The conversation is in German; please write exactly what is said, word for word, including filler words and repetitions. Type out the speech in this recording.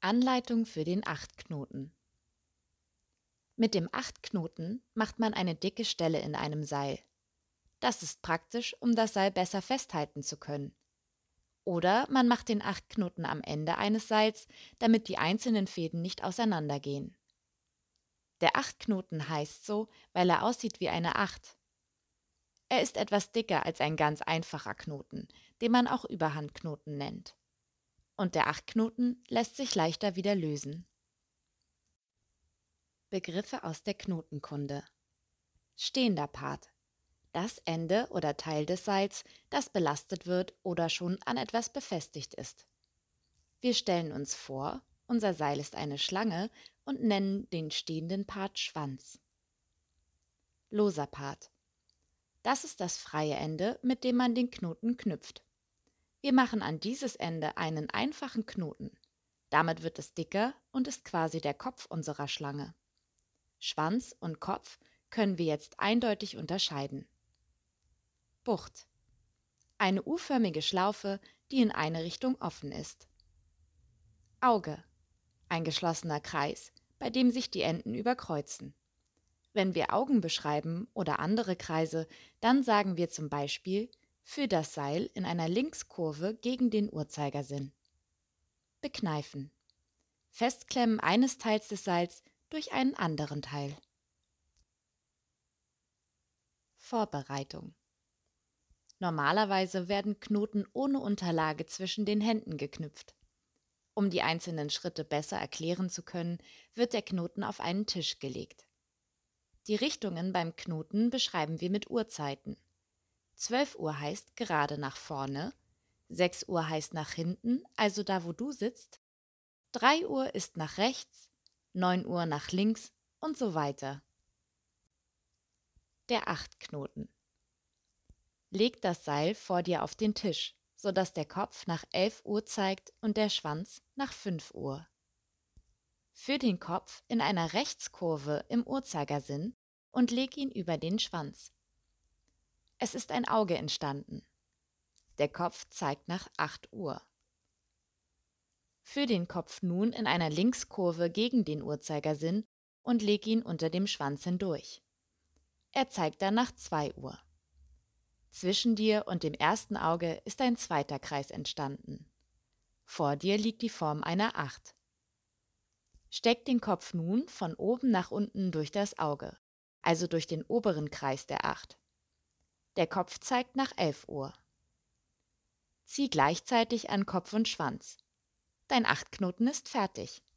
Anleitung für den Achtknoten. Mit dem Achtknoten macht man eine dicke Stelle in einem Seil. Das ist praktisch, um das Seil besser festhalten zu können. Oder man macht den Achtknoten am Ende eines Seils, damit die einzelnen Fäden nicht auseinandergehen. Der Achtknoten heißt so, weil er aussieht wie eine Acht. Er ist etwas dicker als ein ganz einfacher Knoten, den man auch Überhandknoten nennt. Und der Achtknoten lässt sich leichter wieder lösen. Begriffe aus der Knotenkunde. Stehender Part. Das Ende oder Teil des Seils, das belastet wird oder schon an etwas befestigt ist. Wir stellen uns vor, unser Seil ist eine Schlange und nennen den stehenden Part Schwanz. Loser Part. Das ist das freie Ende, mit dem man den Knoten knüpft. Wir machen an dieses Ende einen einfachen Knoten. Damit wird es dicker und ist quasi der Kopf unserer Schlange. Schwanz und Kopf können wir jetzt eindeutig unterscheiden. Bucht. Eine U-förmige Schlaufe, die in eine Richtung offen ist. Auge. Ein geschlossener Kreis, bei dem sich die Enden überkreuzen. Wenn wir Augen beschreiben oder andere Kreise, dann sagen wir zum Beispiel für das Seil in einer Linkskurve gegen den Uhrzeigersinn. Bekneifen. Festklemmen eines Teils des Seils durch einen anderen Teil. Vorbereitung. Normalerweise werden Knoten ohne Unterlage zwischen den Händen geknüpft. Um die einzelnen Schritte besser erklären zu können, wird der Knoten auf einen Tisch gelegt. Die Richtungen beim Knoten beschreiben wir mit Uhrzeiten. zwölf Uhr heißt gerade nach vorne, sechs Uhr heißt nach hinten, also da wo du sitzt, drei Uhr ist nach rechts, neun Uhr nach links und so weiter. Der Achtknoten. Leg das Seil vor dir auf den Tisch, sodass der Kopf nach elf Uhr zeigt und der Schwanz nach fünf Uhr. Führ den Kopf in einer Rechtskurve im Uhrzeigersinn und leg ihn über den Schwanz. Es ist ein Auge entstanden. Der Kopf zeigt nach acht Uhr. Führ den Kopf nun in einer Linkskurve gegen den Uhrzeigersinn und leg ihn unter dem Schwanz hindurch. Er zeigt dann nach zwei Uhr. Zwischen dir und dem ersten Auge ist ein zweiter Kreis entstanden. Vor dir liegt die Form einer Acht. Steck den Kopf nun von oben nach unten durch das Auge, also durch den oberen Kreis der Acht. Der Kopf zeigt nach elf Uhr. Zieh gleichzeitig an Kopf und Schwanz. Dein Achtknoten ist fertig.